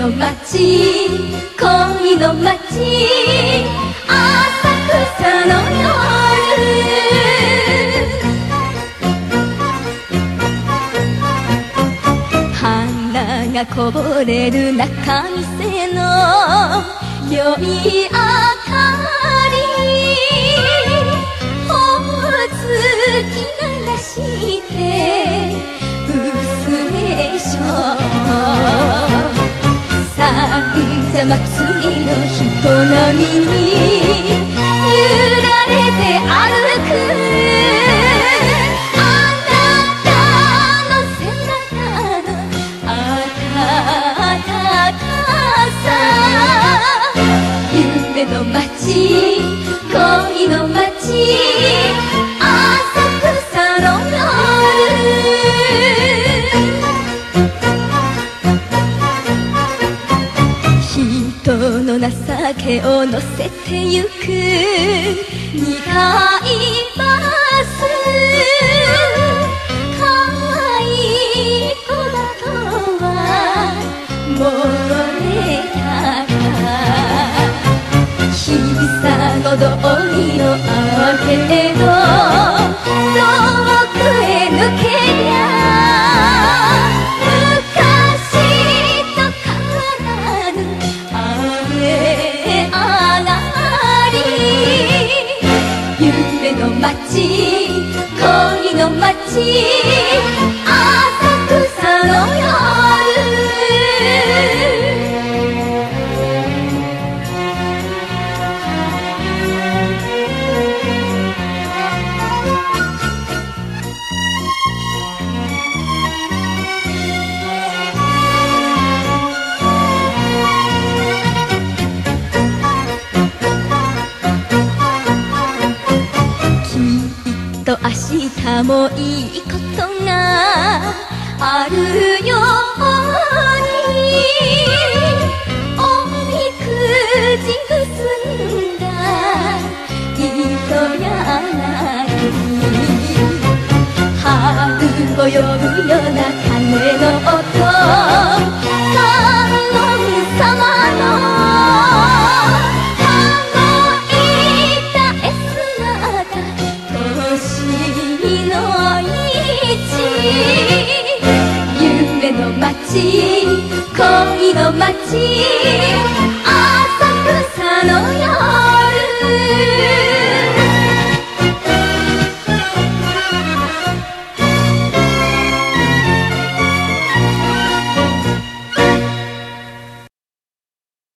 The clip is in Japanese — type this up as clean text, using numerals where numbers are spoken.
の街、恋の街、浅草の夜。花がこぼれる中店の良い明かり、ほおずき鳴らして薄めしょう。三社祭りの人波に揺られて歩く、あなたの背中の暖かさ。夢の街、恋の街、浅草の夜。人の情けを乗せてゆく二階バス。可愛い子だとはもれたか。久の通りのアーケード、遠くへ抜けりゃ昔と変わらぬ雨上がり。夢の街、恋の街、浅草の夜。明日もいいことがあるように、おみくじ結んだ糸やなぎ、春を呼ぶような鐘の音、観音様の夢の街、恋の街。